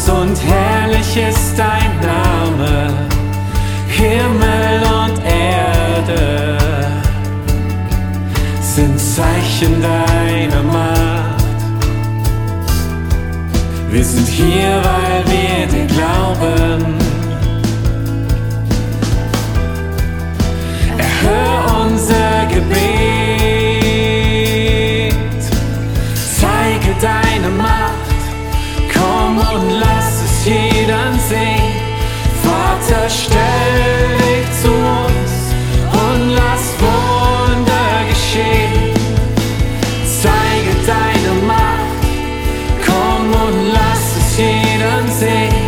und herrlich ist dein Name, Himmel und Erde sind Zeichen deiner Macht. Wir sind hier, weil wir dir glauben. Erhör unser Gebet, zeige deine Macht, komm und lass es jeden sehen. Vater, stell dich zu uns und lass Wunder geschehen. Zeige deine Macht, komm und lass es jeden sehen.